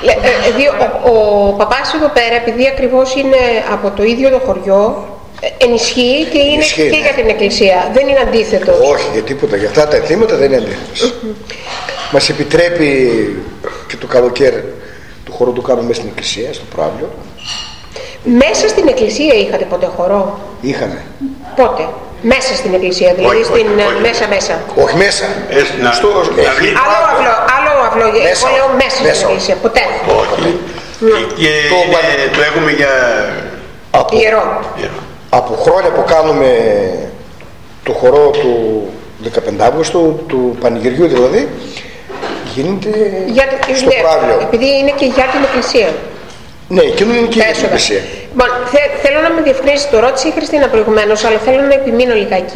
Ο παπάς εδώ πέρα, επειδή ακριβώς είναι από το ίδιο το χωριό, ενισχύει και είναι και για την εκκλησία. Δεν είναι αντίθετο. Όχι, για τίποτα. Για αυτά τα αιτήματα δεν είναι αντίθετος. Μας επιτρέπει και το καλοκαίρι του χορό του κάνουμε μέσα στην εκκλησία, στο Προάβλιο. Μέσα στην εκκλησία είχατε ποτέ χορό? Είχαμε. Πότε? Μέσα στην εκκλησία, δηλαδή μέσα. Όχι μέσα. Άλλο αυλό. Εγώ λέω μέσα στην εκκλησία. Ποτέ. Όχι. Και το έχουμε για ιερό. Από χρόνια που κάνουμε το χορό του 15 Αύγουστου, του πανηγυριού δηλαδή, γίνεται στο Προάβλιο. Επειδή είναι και για την εκκλησία. Ναι, εκείνο είναι και για την εκκλησία. Λοιπόν, θέλω να με διευκρινίσει, το ρώτησε η Χριστίνα προηγουμένως, αλλά θέλω να επιμείνω λιγάκι.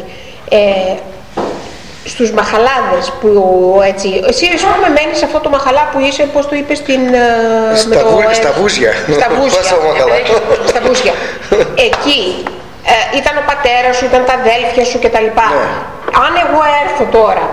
Στους μαχαλάδες που έτσι, εσύ ας πούμε μένεις σε αυτό το μαχαλά που είσαι, πώς το είπες, στα βούζια. Στα βούζια. Εκεί ήταν ο πατέρας σου, ήταν τα αδέλφια σου κτλ. Ναι. Αν εγώ έρθω τώρα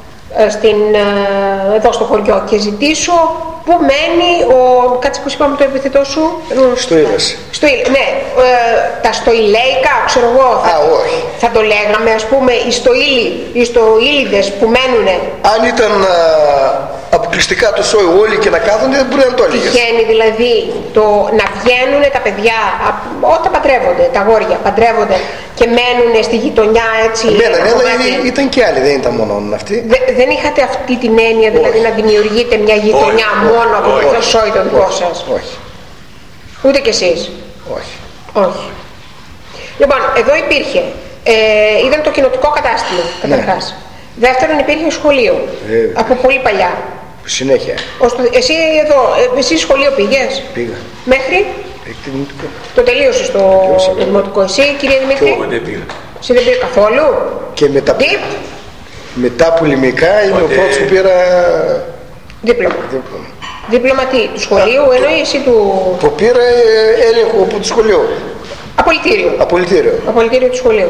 εδώ στο χωριό και ζητήσω πού μένει κάτσε πως είπαμε το επιθετό σου, Στοήλας. Ναι, τα στοηλέικα, ξέρω εγώ, θα το λέγαμε, ας πούμε, οι στοήλιδες που μένουνε. Αν ήταν αποκλειστικά το σόι όλοι και να κάθονται, δεν μπορεί να το έλεγες. Τυχαίνει δηλαδή να βγαίνουν τα παιδιά όταν παντρεύονται, τα αγόρια παντρεύονται και μένουν στη γειτονιά έτσι. Ήταν και άλλοι, δεν ήταν μόνο αυτοί. Δεν είχατε αυτή την έννοια, δηλαδή να δημιουργείτε μια γειτονιά μόνο από το σόι το δικό σας? Όχι. Ούτε κι εσείς? Όχι. Λοιπόν, εδώ υπήρχε, ήταν το κοινοτικό κατάστημα καταρχάς. Δεύτερον, υπήρχε σχολείο από πολύ παλιά. Συνέχεια. Εσύ σχολείο πήγες? Πήγα. Μέχρι? Το τελείωσες το δημοτικό. Εσύ, κυρία Δημήτρη? Εγώ δεν πήγα. Εσύ δεν πήγες καθόλου? Και μετά πολεμικά είναι ο πρώτος που πήρα δίπλωμα. Δίπλωμα τι, του σχολείου εννοείς ή του... Που πήρα έλεγχο από το σχολείο. Απολυτήριο του σχολείου.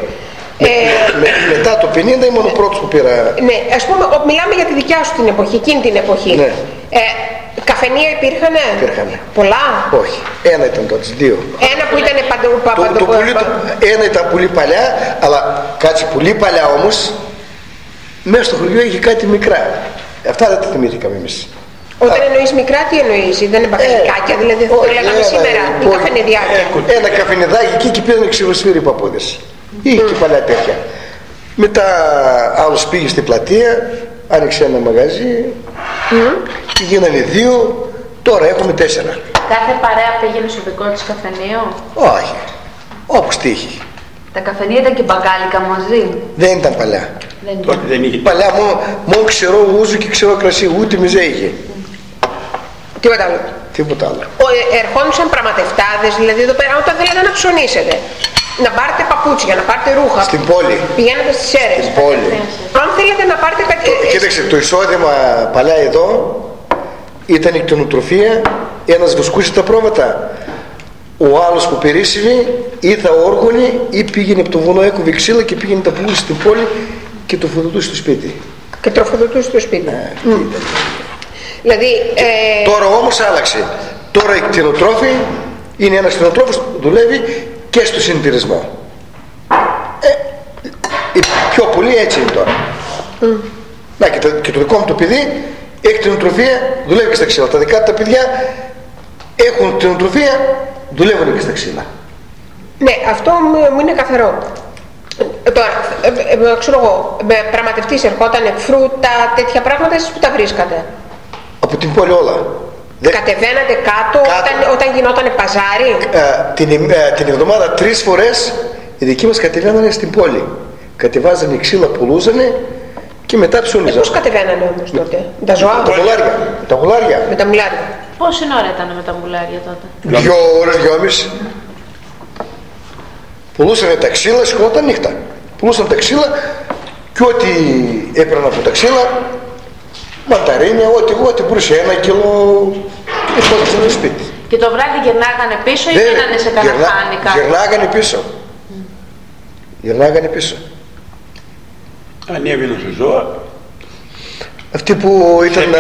Μετά το 50 ήμουν ο πρώτος που πήρα. Ναι, ας πούμε, μιλάμε για τη δικιά σου την εποχή, εκείνη την εποχή. Ναι. Καφενεία υπήρχανε? Υπήρχανε. Πολλά? Όχι. Ένα ήταν τότε, δύο. Ένα που ήταν παντού. Ένα ήταν πολύ παλιά, αλλά κάτσε πολύ παλιά όμως, μέσα στο χωριό είχε κάτι μικρά. Αυτά δεν τα θυμήθηκαμε εμείς. Όταν εννοείς μικρά, τι εννοείς? Δεν είναι μπακαλικάκια, δηλαδή το λέγαμε σήμερα, ή καφενεδιάκια? Ένα καφενεδάκι εκεί και πήγανε ξηροσφύρι οι παππούδες. Είχε και παλιά τέτοια. Μετά άλλος πήγε στην πλατεία, άνοιξε ένα μαγαζί και γίνανε 2, τώρα έχουμε 4. Κάθε παρέα πήγαινε στο δικό της καφενείο? Όχι, όπως τύχει. Τα καφενεία ήταν και μπακάλικα μαζί? Δεν ήταν παλιά. Δεν είχε. Παλιά μόνο ξερό ούζο και ξερό κρασί, ούτε μιζέ είχε. Τίποτα άλλο. Ερχόντουσαν πραγματευτάδες, δηλαδή εδώ πέρα όταν θέλετε να ψωνίσετε, να πάρετε παπούτσια, να πάρετε ρούχα. Στην πόλη. Πηγαίνετε στις αίρες. Στην πόλη. Αν θέλετε να πάρετε κάτι. Κοίταξε, το εισόδημα παλιά εδώ ήταν η κτηνοτροφία, ένας βοσκούσε τα πρόβατα. Ο άλλος που περίσσευε ήρθε όργωνη ή πήγαινε από το βουνό, έκοβε ξύλα και πήγαινε τα πουλούσε στην πόλη και το φοδοτούσε στο σπίτι. Και τροφοδοτούσε στο σπίτι. Δηλαδή, τώρα όμως άλλαξε. Τώρα οι κτηνοτρόφοι είναι ένας κτηνοτρόφος που δουλεύει και στο συντηρησμό. Πιο πολύ έτσι είναι τώρα. Να, και το δικό μου το παιδί έχει κτηνοτροφία, δουλεύει και στα ξύλα. Τα δικά τα παιδιά έχουν κτηνοτροφία, δουλεύουν και στα ξύλα. Ναι, αυτό μου είναι καθαρό. Τώρα, ξέρω εγώ, πραγματευτής ερχότανε φρούτα, τέτοια πράγματα, εσείς που τα βρίσκατε? Από την πόλη όλα. Κατεβαίνατε κάτω όταν γινότανε παζάρι? Την εβδομάδα 3 φορές οι δικοί μας κατεβαίνανε στην πόλη. Κατεβάζανε ξύλα, πουλούσανε και μετά ψώνιζαν. Πώς κατεβαίνανε όμως τότε? Με τα ζώα? Με τα γουλάρια. Με τα μουλάρια. Πόση ώρα ήταν με τα μουλάρια τότε? 2 ώρες, 2,5. Πουλούσανε τα ξύλα, σηκωνόταν νύχτα. Πουλούσαν τα ξύλα και ό,τι έπαιρναν από τα ξύλα, μανταρίνια, ό,τι μπορούσε, 1 κιλό και φώτιζαν στο σπίτι. Και το βράδυ γυρνάγανε πίσω ή μένανε σε κανένα χάνι κάτω? Γυρνάγανε πίσω. Ανέβαιναν σε ζώα. Αυτοί που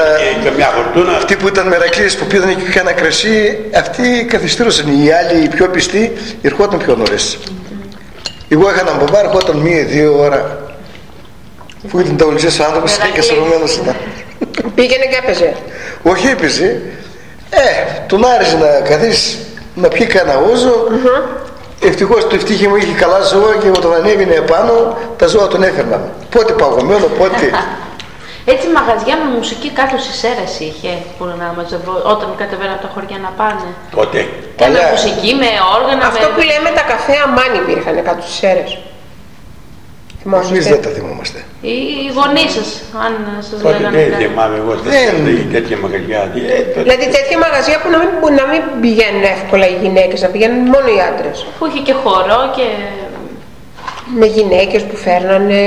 ήταν μερακλείες που πήγαν και κάνα κρασί, αυτοί καθυστέρωσαν. Οι άλλοι, οι πιο πιστοί, ερχόταν πιο νωρίς. Εγώ είχα έναν μπαμπά, ερχόταν 1-2 ώρα. Που ήταν τα ολιστές άνθρωπος και σαρωμένος ήταν. Πήγαινε και έπαιζε. Όχι έπαιζε. Τον άρεσε να καθίσει να πιει κανένα ούζο. Ευτυχώς το ευτύχη μου είχε καλά ζώα και όταν ανέβαινε επάνω τα ζώα τον έφερναν. Πότε παγωμένο, πότε. Έτσι μαγαζιά με μουσική κάτω στις Σέρρες είχε που να μαζευώ όταν κατεβαίνουν από τα χωριά να πάνε. Πότε. Και με μουσική, με όργανα. Αυτό που λέμε τα καφέ αμάν υπήρχαν κάτω στις Σέρρες. Εμείς δεν τα θυμόμαστε. Οι γονείς σας, αν σας λέγανε. Δεν θυμάμαι εγώ τέτοια μαγαζιά. Δηλαδή τέτοια μαγαζιά που να μην πηγαίνουν εύκολα οι γυναίκες, να πηγαίνουν μόνο οι άντρες. Που είχε και χορό και... με γυναίκες που φέρνανε...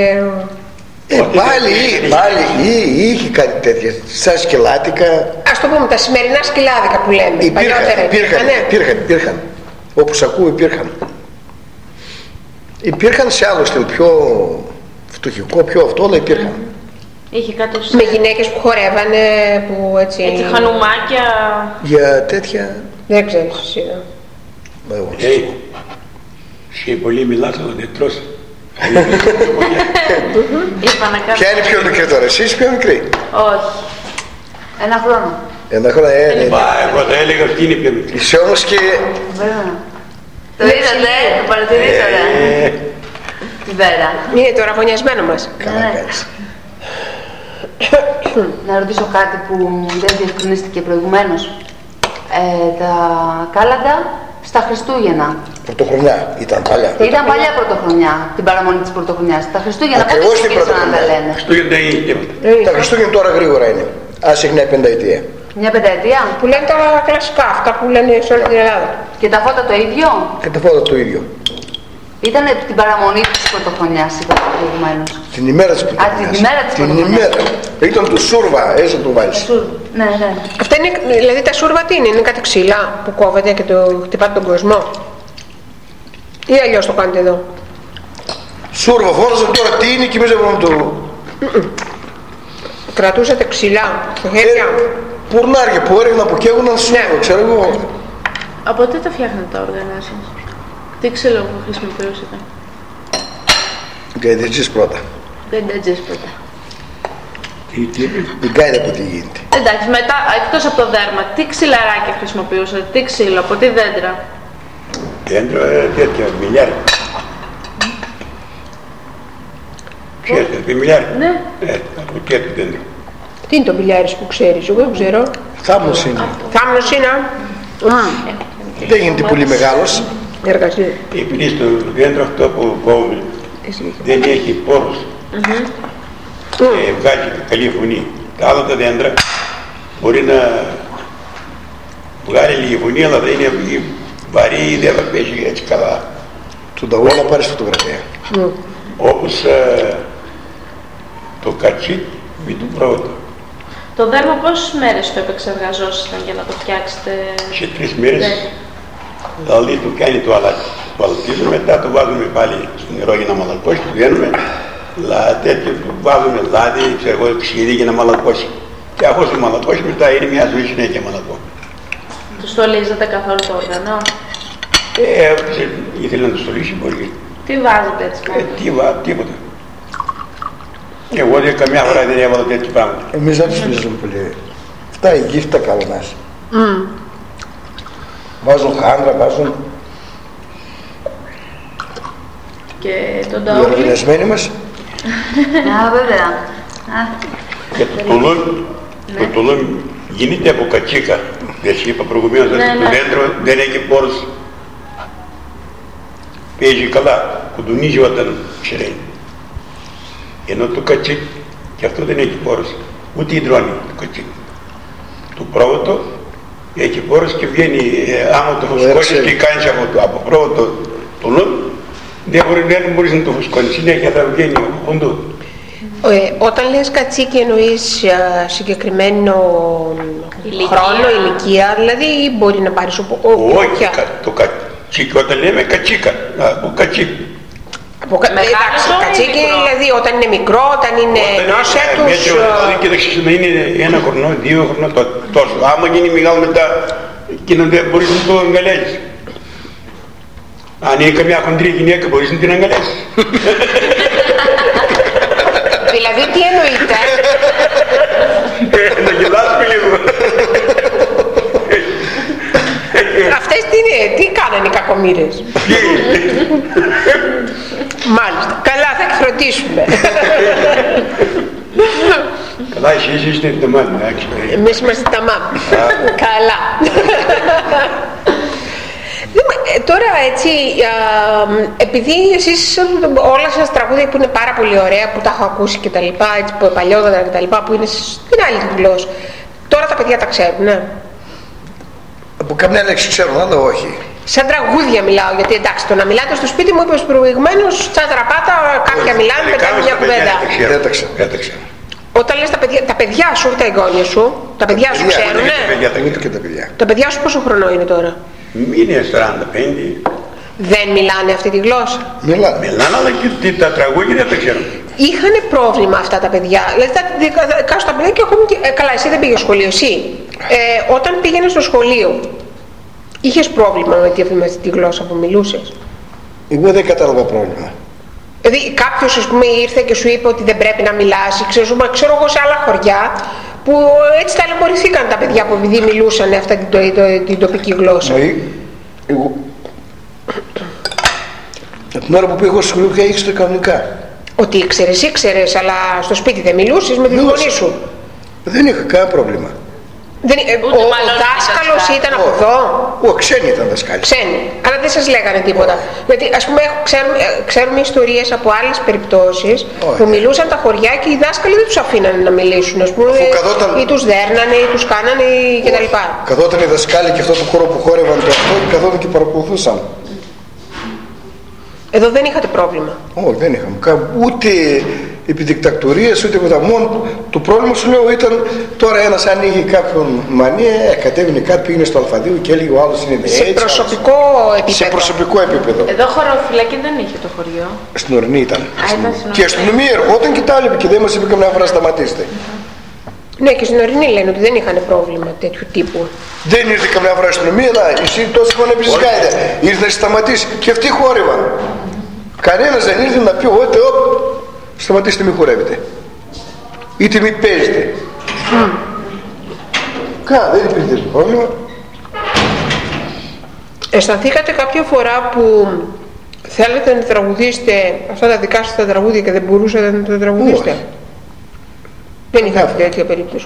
Πάλι είχε κάτι τέτοια, σαν σκελάτικα. Ας το πούμε, τα σημερινά σκυλάδικα που λέμε. Υπήρχαν. Όπως ακούω υπήρχαν. Υπήρχαν σε άλλο στυλ, πιο φτωχικό, πιο αυτό, αλλά υπήρχαν. Είχε κάτω με γυναίκες που χορεύανε, που έτσι... έτσι χανουμάκια... Για τέτοια... Δεν ξέρεις εσύ. Εσύ πολύ μιλάς, αλλά δεν τρως. Ποια είναι πιο μικρή τώρα, εσείς πιο μικρή? Όχι. Ένα χρόνο. Ένα χρόνο, εγώ θα έλεγα αυτή είναι πιο μικρή. Είσαι όμως και... Το είδατε, το παρατηρήσατε. Τη Βέρα. Είναι το ραβωνιασμένο μας. Καλά κάνεις. Να ρωτήσω κάτι που δεν διευκρινίστηκε προηγουμένως. Τα κάλαντα στα Χριστούγεννα. Πρωτοχρονιά ήταν παλιά. Ήταν παλιά πρωτοχρονιά, την παραμονή της πρωτοχρονιάς. Τα Χριστούγεννα πότε ξεκίνησαν να τα λένε? Τα Χριστούγεννα τώρα γρήγορα είναι. Ας έχει μια πενταετία. Μια πενταετία. Που λένε τα κλασικά, αυτά που λένε σε όλη την Ελλάδα. Και τα φώτα το ίδιο? Και τα φώτα το ίδιο. Ήταν την παραμονή της πρωτοχρονιάς, είπατε προηγουμένως. Την ημέρα της πρωτοχρονιάς. Την ημέρα της πρωτοχρονιάς. Ήταν του σούρβα, έτσι να το βάλεις. Ναι. Αυτά είναι, δηλαδή τα σούρβα τι είναι κάτι ξύλα που κόβεται και το χτυπάτε τον κόσμο? Ή αλλιώς το κάνετε εδώ? Σούρβα, φώναζαν τώρα τι είναι και εμείς δεν μπορούμε το... Κρατούσατε ξυλά στα χέρια? Πουρνάρια που έρευνα που καίγουναν σούρβα, ξέρω εγώ. Από τι τα φτιάχνετε τα όργανα σας? Τι ξύλο που χρησιμοποιούσατε? Γκαϊδετζής πρώτα. Γκαϊδετζής πρώτα. Την γκάιδα που τι γίνεται. Εντάξει, μετά, εκτός από το δέρμα, τι ξυλαράκια χρησιμοποιούσατε, τι ξύλο, από τι δέντρα? Δέντρα τέτοια, μιλιάρι. Ξέρετε, τι μιλιάρι? Ναι. Από τέτοιο δέντρο. Τι είναι το μπιλιάρις που ξέρεις? Εγώ δεν ξέρω. Θάμνος είναι. Θάμνος είναι. Δεν γίνεται πολύ μεγάλος. Εργασία. Επειδή στο δέντρο αυτό που κόβουμε δεν έχει πόρους και βγάζει καλή φωνή. Τα άλλα τα δέντρα μπορεί να βγάλει λίγη φωνή, αλλά δεν είναι βαρύ, δεν θα πέσει έτσι καλά. Του ταγού να πάρεις φωτογραφία. Όπως το κατσί με το πρόβατο. Το δέρμα πόσες μέρες το επεξεργαζόσασταν για να το φτιάξετε? Σε 3 μέρες. Δηλαδή το κάνει το αλατίζουμε, μετά το βάζουμε πάλι στο νερό για να μαλακώσει, το δένουμε, τέτοιο το βάζουμε λάδι, ξέρω εγώ, ξύδι για να μαλακώσει. Και αφού το μαλακώσει μετά είναι μια ζωή συνέχεια μαλακό. Το στολίζετε καθόλου το όργανο? Ήθελε να το στολίσει μπορεί. Τι βάζετε έτσι πάνω? Τίποτα. Εγώ καμιά φορά δεν έβαλα τέτοια πράγματα. Εμείς δεν τους πείζουμε πολύ. Αυτά οι γύφτα καλονάς. Βάζουν χάντρα, βάζουν... Και τον Οι ταούλι. οργανισμένοι μας. Βέβαια. Και το τουλούμι γίνεται από κατσίκα. Δεν σου είπα προηγουμένως ότι το δέντρο δεν έχει πόρους. Παίζει καλά, κουδουνίζει όταν ψηραίνει. Ενώ το κατσίκ και αυτό δεν έχει πόρους. Ούτε υδρώνει το κατσίκ. Το πρόβατο έχει πόρους και βγαίνει, άμα το φουσκώσεις και κάνεις από πρόβατο τουλούμι, δεν μπορείς να το φουσκώνεις, συνέχεια θα βγαίνει από κοντού. Όταν λες κατσίκι εννοείς συγκεκριμένο χρόνο, ηλικία, δηλαδή ή μπορεί να πάρεις Όχι, το κατσίκι, όταν λέμε κατσίκα, από κατσίκι. Εντάξει, κατσίκι δηλαδή όταν είναι μικρό, όταν είναι ενός έτους. Κοίταξε να είναι 1 χρονό, 2 χρονό, τόσο. Άμα γίνει μεγάλο μετά και να μπορείς να το αγκαλιάζεις. Αν είναι καμιά χοντρή γυναίκα μπορείς να την αγκαλιάσεις. Δηλαδή τι εννοείται? Να γελάσουμε λίγο. Αυτές τι κάνανε οι κακομοίρες? Μάλιστα. Καλά, θα εκφροντίσουμε. Καλά, εσείς είστε τα μάτια. Εμείς είμαστε τα μάτια. Καλά. Τώρα έτσι, επειδή εσείς όλα σας τραγούδια που είναι πάρα πολύ ωραία, που τα έχω ακούσει και τα λοιπά, έτσι, παλιότερα και τα λοιπά, που είναι στην άλλη γλώσσα, τώρα τα παιδιά τα ξέρουν, ναι? Από καμιά λέξη ξέρουν, αλλά όχι. Σαν τραγούδια μιλάω, γιατί εντάξει, το να μιλάτε στο σπίτι μου, είπες προηγουμένως, τσατραπάτα, κάποια μιλάνε, πετάνε μια κουβέντα. Δεν τα ξέρω. Όταν λες τα παιδιά σου, τα εγγόνια σου, τα παιδιά σου ξέρουνε? Και τα παιδιά. Τα παιδιά σου πόσο χρονό είναι τώρα? Είναι 45. Δεν μιλάνε αυτή τη γλώσσα? Μιλάνε, αλλά και τα τραγούδια δεν τα ξέρουν. Είχαν πρόβλημα αυτά τα παιδιά. Δηλαδή κάτω τα παιδιά και ακόμη και. Καλά, εσύ δεν πήγες σχολείο, εσύ. Όταν πήγαινες στο σχολείο, είχες πρόβλημα με αυτή τη γλώσσα που μιλούσες? Εγώ δεν κατάλαβα πρόβλημα. Δηλαδή κάποιος ας πούμε ήρθε και σου είπε ότι δεν πρέπει να μιλάς, ξέρω εγώ σε άλλα χωριά που έτσι ταλαιπωρηθήκαν τα παιδιά που επειδή μιλούσαν αυτή την τοπική γλώσσα. Εγώ από την ώρα που πήγα στο σχολείο πια ήξερα κανονικά. Ότι ήξερες, αλλά στο σπίτι δεν μιλούσες με την φωνή σου? Δεν είχα κανένα πρόβλημα. Ο δάσκαλος ήταν από εδώ? Ξένοι ήταν δάσκαλοι. Ξένοι, αλλά δεν σας λέγανε τίποτα. Γιατί ας πούμε ξέρουμε ιστορίες από άλλες περιπτώσεις που μιλούσαν τα χωριά και οι δάσκαλοι δεν τους αφήνανε να μιλήσουν, ας πούμε, ή τους δέρνανε ή τους κάνανε κτλ. Καθόταν οι δασκάλοι και αυτό το χώρο που χόρευαν το αυτό και καθόταν και παρακολουθούσαν. Εδώ δεν είχατε πρόβλημα? Όχι, δεν είχαμε. Ούτε επιδικτακτορίες, ούτε με τα μόνο. Το πρόβλημα σου λέω ήταν τώρα ένας αν είχε κάποιον μανία, κατέβαινε κάτι, πήγαινε στο αλφαδίο και έλεγε ο άλλος είναι έτσι. Σε προσωπικό επίπεδο. Σε προσωπικό επίπεδο. Εδώ χωροφυλακή δεν είχε το χωριό. Στην Ορεινή ήταν. Και η αστυνομία ερχόταν και τα έλεγε και δεν μας είπε καμιά φορά σταματήστε. Ναι, και στην Ορεινή λένε ότι δεν είχαν πρόβλημα τέτοιου τύπου. Δεν ήρθε καμιά φορά η αστυνομία, αλλά εσύ τόσο χρόνο έπαιζες γάιδα. Ήρθε να σταματήσει και αυτοί χόρευαν. Κανένας δεν ήρθε να πει ότι σταματήστε, μη χορεύετε. Είτε μη παίζετε. Δεν υπήρχε τέτοιο πρόβλημα. Αισθανθήκατε κάποια φορά που θέλετε να τραγουδήσετε αυτά τα δικά σας τα τραγούδια και δεν μπορούσατε να τα τραγουδήσετε? Δεν είχατε τέτοια περίπτωση?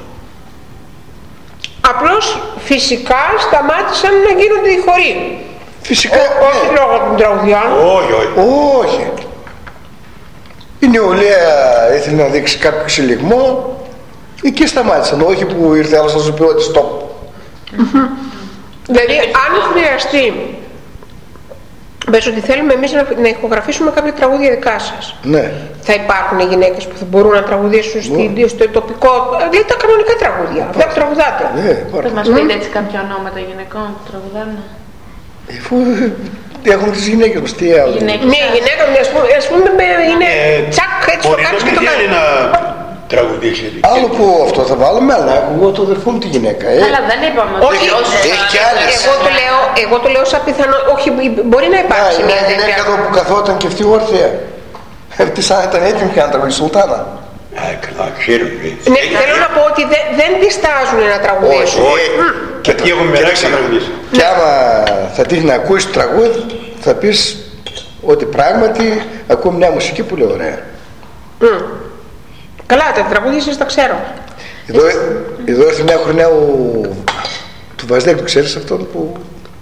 Απλώς φυσικά σταμάτησαν να γίνονται οι χοροί? Φυσικά. Όχι λόγω των τραγουδιών? Όχι. Η νεολαία ήθελε να δείξει κάποιο ξυλιγμό και σταμάτησαν. Όχι που ήρθε άλλος να σου πει ότι stop. Δηλαδή αν χρειαστεί, πες ότι θέλουμε εμείς να ηχογραφήσουμε κάποια τραγούδια δικά σας, ναι, θα υπάρχουν γυναίκες που θα μπορούν να τραγουδήσουν στο τοπικό, δηλαδή τα κανονικά τραγούδια, αυτά που τραγουδάτε? Θα μας πείτε έτσι κάποια ονόματα γυναικών που τραγουδάνε? Αφού έχουν τις γυναίκες μας, τι άλλο? Μια γυναίκα, ας πούμε, είναι τσακ, έτσι το κάνεις και το κάνεις. Τραγουδήσει. Άλλο που αυτό θα βάλουμε, αλλά εγώ το αδερφό μου τη γυναίκα. Αλλά δεν είπαμε. Όχι, έχει κι άλλες. Εγώ το λέω σαν πιθανό. Όχι, μπορεί να υπάρξει μια τέτοια. Μια γυναίκα εδώ που καθόταν και αυτή όρθια. Αυτή σαν ήταν έτοιμη πια να τραγουδήσει Σουλτάνα. Καλά, ξέρουμε. Ναι, θέλω να πω ότι δεν διστάζουν να τραγουδήσουν. Και τι έχω μοιράξει να τραγουδήσω. Και άμα θα τύχει να ακούεις το τραγούδι, θα πεις ότι πράγματι ακούω μια μουσική που λέει ωραία. Καλά, τα τραγούδια σας τα ξέρω. Εδώ έρθει μια χρονιά του Βαζδέκ, το ξέρεις αυτόν που...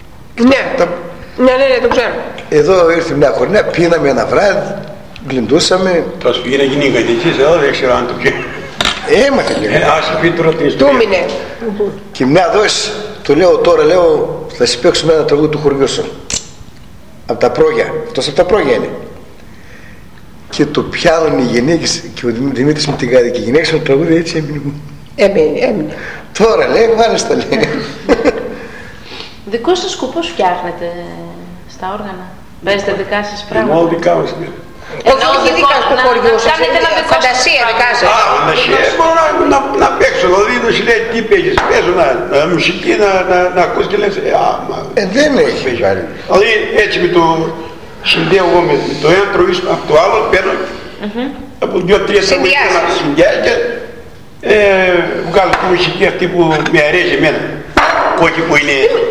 Ναι, το ξέρω. Εδώ ήρθε μια χρονιά, πίναμε ένα βράδυ, γλυντούσαμε. Τόσο πήγε να γίνει εγκατοικίες εδώ, δεν ξέρω αν το πιέ. Έμαθε λίγο. Ας πει τώρα την ιστορία. Τούμινε. Και μια δόση, του λέω τώρα, θα σου παίξουμε ένα τραγούδι του χωριού σου. Από τα πρόγια, αυτός από τα πρόγια είναι. Και το πιάνουν οι γυναίκες και ο Δημήτρης με την Γάδη και οι γυναίκες με το τραγούδι έτσι έμεινε. Τώρα λέει, βάλεις τα λέει. Δικό σας σκοπός φτιάχνετε στα όργανα? Παίζετε δικά σας πράγματα? Μόνο δικά μας. Όχι δικά του χωριού σας, φαντασία δικά σας. Φαντασία, μπορώ να παίξω, δηλαδή να σου λέει τι παίζεις, παίζω μουσική, να ακούς και λες, δεν έχει. Δηλαδή έτσι με το συνδέω εγώ με το ένα τροβείς από το άλλο, παίρνω από 2-3 τραγούδια να συνδυάζει και βγάλω τη μουσική αυτή που με αρέσει εμένα, όχι που είναι